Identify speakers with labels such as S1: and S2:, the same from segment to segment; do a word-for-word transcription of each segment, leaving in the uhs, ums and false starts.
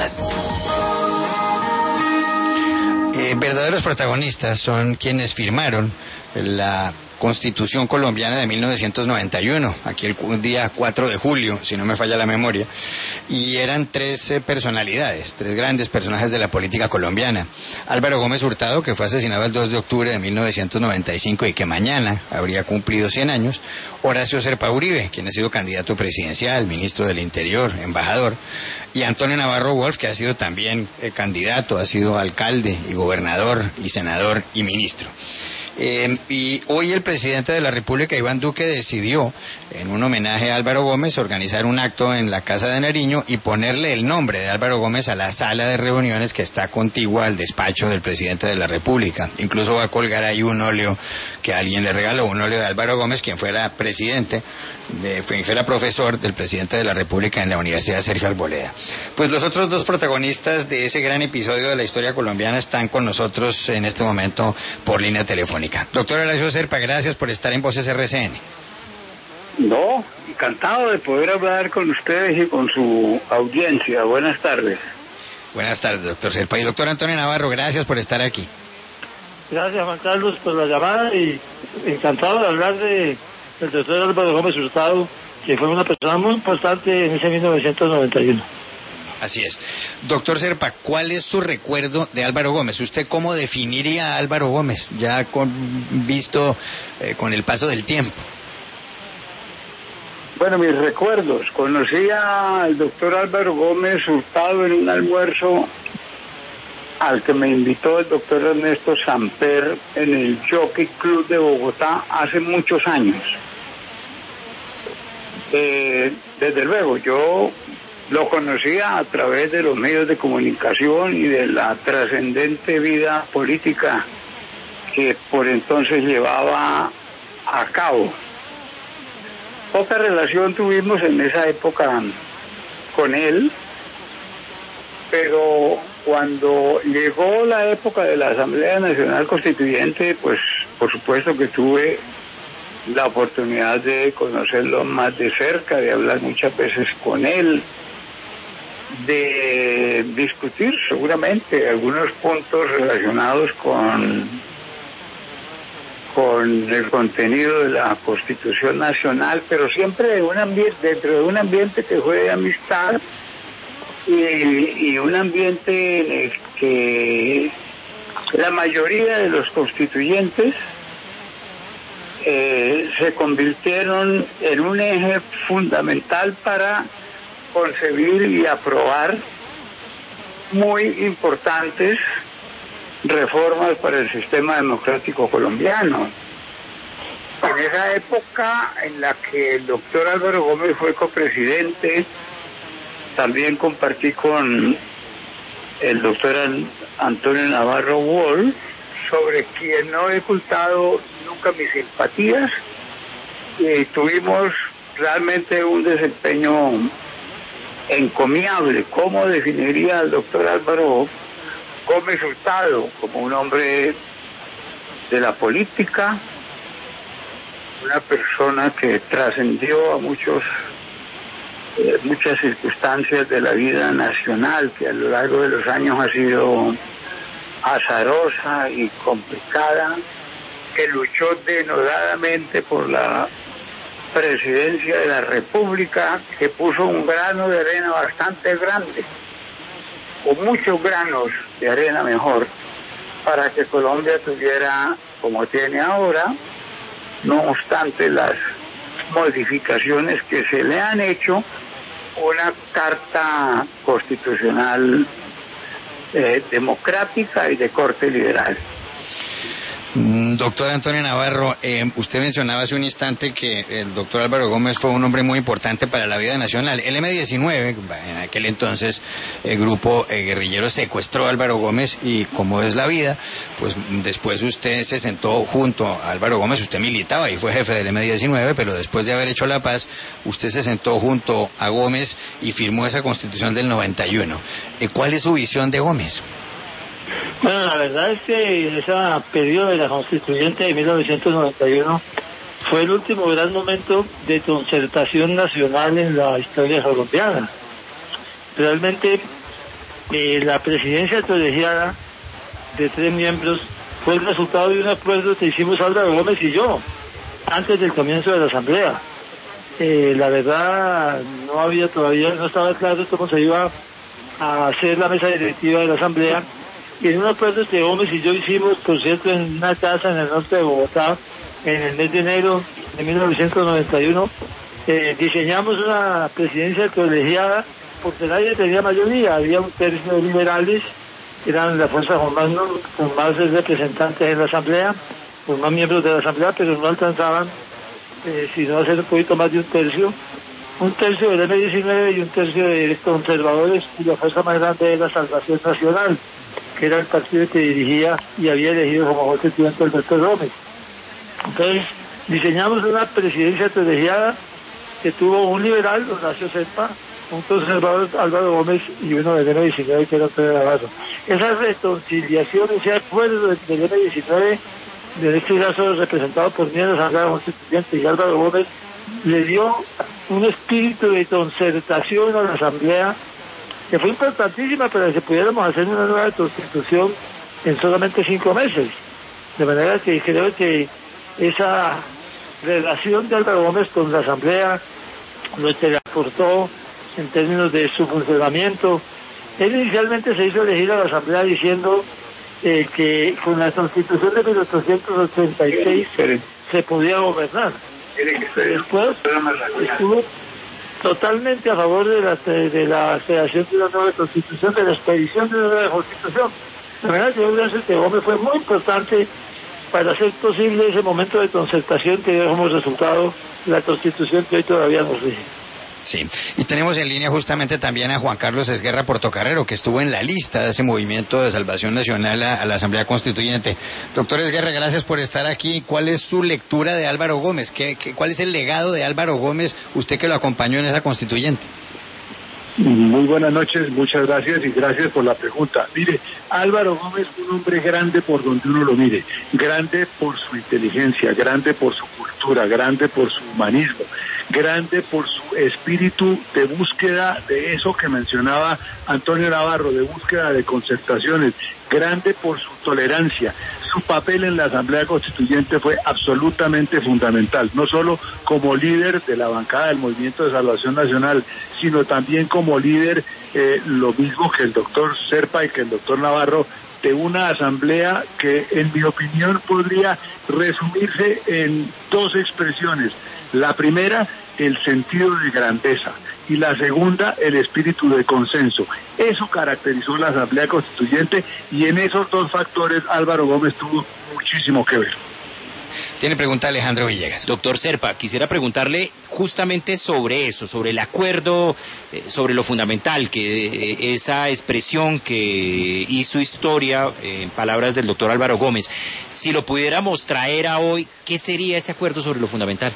S1: más. Eh, verdaderos protagonistas son quienes firmaron la Constitución colombiana de mil novecientos noventa y uno, aquí el día cuatro de julio, si no me falla la memoria, y eran tres eh, personalidades, tres grandes personajes de la política colombiana. Álvaro Gómez Hurtado, que fue asesinado el dos de octubre de mil novecientos noventa y cinco y que mañana habría cumplido cien años. Horacio Serpa Uribe, quien ha sido candidato presidencial, ministro del Interior, embajador, y Antonio Navarro Wolf, que ha sido también eh, candidato, ha sido alcalde y gobernador y senador y ministro. Eh, y hoy el presidente de la República, Iván Duque, decidió, en un homenaje a Álvaro Gómez, organizar un acto en la Casa de Nariño y ponerle el nombre de Álvaro Gómez a la sala de reuniones que está contigua al despacho del presidente de la República. Incluso va a colgar ahí un óleo que alguien le regaló, un óleo de Álvaro Gómez, quien fuera presidente, de, fuera profesor del presidente de la República en la Universidad Sergio Arboleda. Pues los otros dos protagonistas de ese gran episodio de la historia colombiana están con nosotros en este momento por línea telefónica. Doctor Horacio Serpa, gracias por estar en Voces R C N.
S2: No, encantado de poder hablar con ustedes y con su audiencia. Buenas tardes.
S1: Buenas tardes, doctor Serpa. Y doctor Antonio Navarro, gracias por estar aquí.
S3: Gracias, Juan Carlos, por la llamada y encantado de hablar de del doctor Álvaro Gómez Hurtado, que fue una persona muy importante en ese mil novecientos noventa y uno.
S1: Así es. Doctor Serpa, ¿cuál es su recuerdo de Álvaro Gómez? ¿Usted cómo definiría a Álvaro Gómez, ya con visto eh, con el paso del tiempo?
S2: Bueno, mis recuerdos. Conocí al doctor Álvaro Gómez Hurtado en un almuerzo al que me invitó el doctor Ernesto Samper en el Jockey Club de Bogotá hace muchos años. Eh, desde luego, yo lo conocía a través de los medios de comunicación y de la trascendente vida política que por entonces llevaba a cabo. Poca relación tuvimos en esa época con él, pero cuando llegó la época de la Asamblea Nacional Constituyente, pues por supuesto que tuve la oportunidad de conocerlo más de cerca, de hablar muchas veces con él, de discutir seguramente algunos puntos relacionados con, con el contenido de la Constitución Nacional, pero siempre de un ambiente, dentro de un ambiente que fue de amistad y, y un ambiente en el que la mayoría de los constituyentes eh, se convirtieron en un eje fundamental para concebir y aprobar muy importantes reformas para el sistema democrático colombiano. En esa época en la que el doctor Álvaro Gómez fue copresidente, también compartí con el doctor Antonio Navarro Wolf, sobre quien no he ocultado nunca mis simpatías, y tuvimos realmente un desempeño encomiable. ¿Cómo definiría al doctor Álvaro Gómez Hurtado? Como un hombre de la política, una persona que trascendió a muchos eh, muchas circunstancias de la vida nacional, que a lo largo de los años ha sido azarosa y complicada, que luchó denodadamente por la presidencia de la República, que puso un grano de arena bastante grande, o muchos granos de arena mejor, para que Colombia tuviera, como tiene ahora, no obstante las modificaciones que se le han hecho, una carta constitucional eh, democrática y de corte liberal.
S1: Doctor Antonio Navarro, eh, usted mencionaba hace un instante que el doctor Álvaro Gómez fue un hombre muy importante para la vida nacional. El eme diecinueve, en aquel entonces, el grupo eh, guerrillero secuestró a Álvaro Gómez y, como es la vida, pues después usted se sentó junto a Álvaro Gómez, usted militaba y fue jefe del eme diecinueve, pero después de haber hecho la paz, usted se sentó junto a Gómez y firmó esa Constitución del noventa y uno. Eh, ¿Cuál es su visión de Gómez?
S3: Bueno, la verdad es que en ese periodo de la Constituyente de mil novecientos noventa y uno fue el último gran momento de concertación nacional en la historia colombiana. Realmente Eh, la presidencia colegiada de tres miembros fue el resultado de un acuerdo que hicimos Álvaro Gómez y yo antes del comienzo de la asamblea. Eh, la verdad no había todavía, no estaba claro cómo se iba a hacer la mesa directiva de la asamblea, y en un acuerdo que Gómez y yo hicimos, por cierto, en una casa en el norte de Bogotá, en el mes de enero de mil novecientos noventa y uno, eh, diseñamos una presidencia colegiada porque nadie tenía mayoría, había un tercio de liberales, eran la fuerza con más, con más representantes en la asamblea, con más miembros de la asamblea, pero no alcanzaban eh, sino hacer un poquito más de un tercio, un tercio del eme diecinueve y un tercio de conservadores, y la fuerza más grande era Salvación Nacional, que era el partido que dirigía y había elegido como constituyente el doctor Gómez. Entonces diseñamos una presidencia colegiada que tuvo un liberal, Horacio Serpa, un conservador, Álvaro Gómez, y uno del eme diecinueve, que era Pedro Navarro. Esa reconciliación, ese acuerdo del eme diecinueve, en este caso representado por mí en la Asamblea Constituyente y Álvaro Gómez, le dio un espíritu de concertación a la Asamblea que fue importantísima para que pudiéramos hacer una nueva constitución en solamente cinco meses. De manera que creo que esa relación de Álvaro Gómez con la Asamblea, lo que le aportó en términos de su funcionamiento. Él inicialmente se hizo elegir a la Asamblea diciendo eh, que con la Constitución de mil ochocientos ochenta y seis se podía gobernar. Después estuvo totalmente a favor de la, de la creación de una nueva Constitución, de la expedición de una nueva Constitución. La verdad que yo creo que Gómez fue muy importante para hacer posible ese momento de concertación que dio como resultado la Constitución que hoy todavía nos rige.
S1: Sí, y tenemos en línea justamente también a Juan Carlos Esguerra Portocarrero, que estuvo en la lista de ese movimiento de Salvación Nacional a, a la Asamblea Constituyente. Doctor Esguerra, gracias por estar aquí. ¿Cuál es su lectura de Álvaro Gómez? ¿Qué, qué, ¿Cuál es el legado de Álvaro Gómez, usted que lo acompañó en esa constituyente?
S4: Muy buenas noches, muchas gracias y gracias por la pregunta. Mire, Álvaro Gómez fue un hombre grande por donde uno lo mire, grande por su inteligencia, grande por su cultura, grande por su humanismo, grande por su espíritu de búsqueda de eso que mencionaba Antonio Navarro, de búsqueda de concertaciones, grande por su tolerancia. Su papel en la Asamblea Constituyente fue absolutamente fundamental, no solo como líder de la bancada del Movimiento de Salvación Nacional, sino también como líder, eh, lo mismo que el doctor Serpa y que el doctor Navarro, de una asamblea que, en mi opinión, podría resumirse en dos expresiones. La primera, el sentido de grandeza, y la segunda, el espíritu de consenso. Eso caracterizó la Asamblea Constituyente, y en esos dos factores Álvaro Gómez tuvo muchísimo que ver.
S1: Tiene pregunta Alejandro Villegas.
S5: Doctor Serpa, quisiera preguntarle justamente sobre eso, sobre el acuerdo, eh, sobre lo fundamental, que eh, esa expresión que hizo historia, eh, en palabras del doctor Álvaro Gómez. Si lo pudiéramos traer a hoy, ¿qué sería ese acuerdo sobre lo fundamental?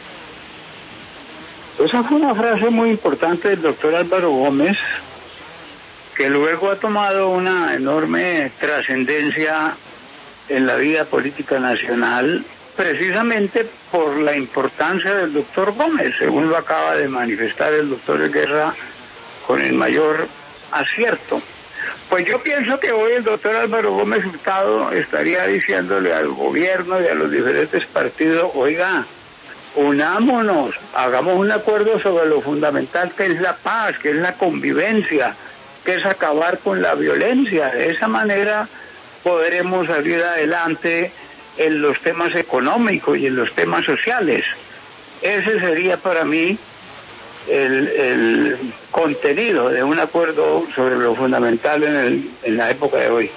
S2: Esa fue una frase muy importante del doctor Álvaro Gómez, que luego ha tomado una enorme trascendencia en la vida política nacional, precisamente por la importancia del doctor Gómez, según lo acaba de manifestar el doctor Esguerra con el mayor acierto. Pues yo pienso que hoy el doctor Álvaro Gómez Hurtado estaría diciéndole al gobierno y a los diferentes partidos: oiga, unámonos, hagamos un acuerdo sobre lo fundamental, que es la paz, que es la convivencia, que es acabar con la violencia. De esa manera podremos salir adelante en los temas económicos y en los temas sociales. Ese sería para mí el, el contenido de un acuerdo sobre lo fundamental en, el, en la época de hoy.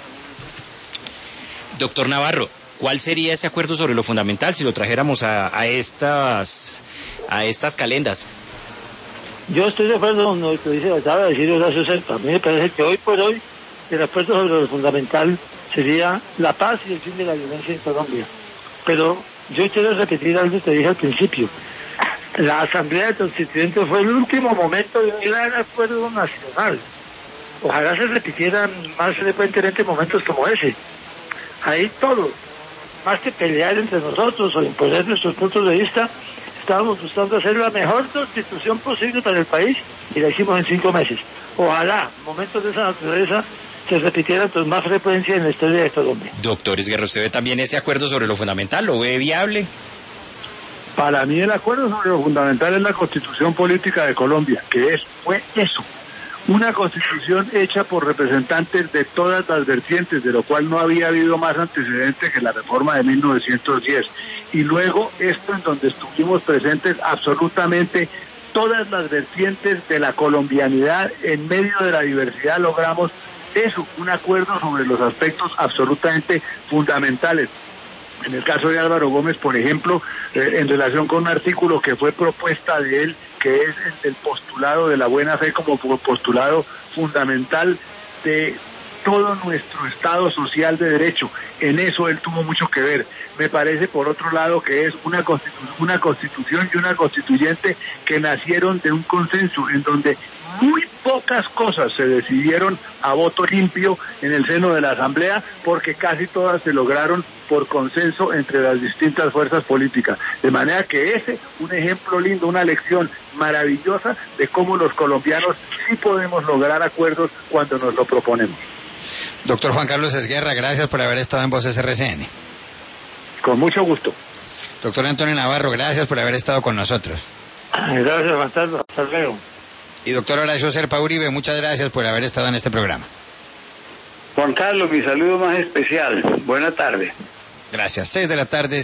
S5: Doctor Navarro, ¿cuál sería ese acuerdo sobre lo fundamental si lo trajéramos a, a estas a estas calendas?
S3: Yo estoy de acuerdo con lo que dice, acaba de decir Horacio Serpa. A mí me parece que hoy por hoy el acuerdo sobre lo fundamental sería la paz y el fin de la violencia en Colombia. Pero yo quiero repetir algo que dije al principio. La Asamblea Constituyente fue el último momento de un gran acuerdo nacional. Ojalá se repitieran más frecuentemente momentos como ese. Ahí todos, más que pelear entre nosotros o imponer nuestros puntos de vista, estábamos buscando hacer la mejor constitución posible para el país, y la hicimos en cinco meses. ojalá momentos de esa naturaleza se repitieran con más frecuencia en la historia de Colombia.
S5: Doctor Esguerra, ¿usted ve también ese acuerdo sobre lo fundamental? ¿Lo ve viable?
S4: Para mí el acuerdo sobre lo fundamental es la Constitución Política de Colombia, que es fue eso, una constitución hecha por representantes de todas las vertientes, de lo cual no había habido más antecedente que la reforma de mil novecientos diez. Y luego esto en donde estuvimos presentes absolutamente todas las vertientes de la colombianidad, en medio de la diversidad logramos eso, un acuerdo sobre los aspectos absolutamente fundamentales. En el caso de Álvaro Gómez, por ejemplo, eh, en relación con un artículo que fue propuesta de él, que es el del postulado de la buena fe como postulado fundamental de todo nuestro Estado social de derecho. En eso él tuvo mucho que ver. Me parece, por otro lado, que es una constitu- una constitución y una constituyente que nacieron de un consenso en donde muy pocas cosas se decidieron a voto limpio en el seno de la Asamblea, porque casi todas se lograron por consenso entre las distintas fuerzas políticas. De manera que ese, un ejemplo lindo, una lección maravillosa de cómo los colombianos sí podemos lograr acuerdos cuando nos lo proponemos.
S1: Doctor Juan Carlos Esguerra, gracias por haber estado en Voces R C N.
S4: Con mucho gusto.
S1: Doctor Antonio Navarro, gracias por haber estado con nosotros.
S3: Gracias, Juan Carlos. Hasta luego.
S1: Y doctor Horacio Serpa Uribe, muchas gracias por haber estado en este programa.
S2: Juan Carlos, mi saludo más especial. Buena tarde.
S1: Gracias. Seis de la tarde.